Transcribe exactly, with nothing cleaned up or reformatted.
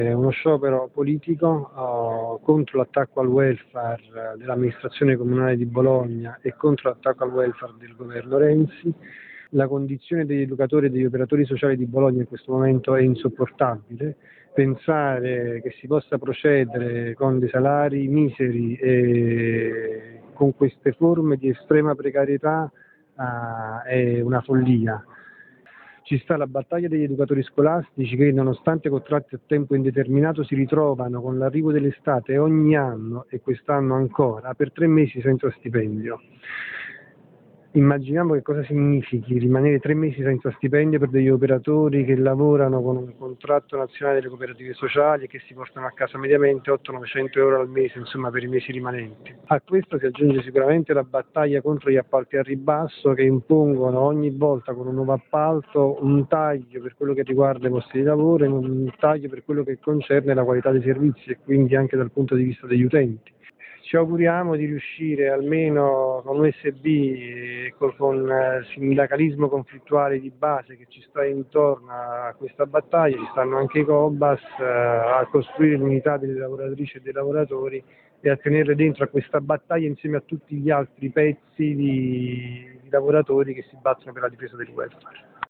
È uno sciopero politico uh, contro l'attacco al welfare dell'amministrazione comunale di Bologna e contro l'attacco al welfare del governo Renzi. La condizione degli educatori e degli operatori sociali di Bologna in questo momento è insopportabile. Pensare che si possa procedere con dei salari miseri e con queste forme di estrema precarietà uh, è una follia. Ci sta la battaglia degli educatori scolastici che, nonostante contratti a tempo indeterminato, si ritrovano con l'arrivo dell'estate ogni anno, e quest'anno ancora, per tre mesi senza stipendio. Immaginiamo che cosa significhi rimanere tre mesi senza stipendio per degli operatori che lavorano con un contratto nazionale delle cooperative sociali e che si portano a casa mediamente ottocento novecento euro al mese, insomma, per i mesi rimanenti. A questo si aggiunge sicuramente la battaglia contro gli appalti a ribasso, che impongono ogni volta con un nuovo appalto un taglio per quello che riguarda i posti di lavoro e un taglio per quello che concerne la qualità dei servizi e quindi anche dal punto di vista degli utenti. Ci auguriamo di riuscire almeno con U S B e con il sindacalismo conflittuale di base che ci sta intorno a questa battaglia, ci stanno anche i Cobas, a costruire l'unità delle lavoratrici e dei lavoratori e a tenere dentro a questa battaglia insieme a tutti gli altri pezzi di, di lavoratori che si battono per la difesa del welfare.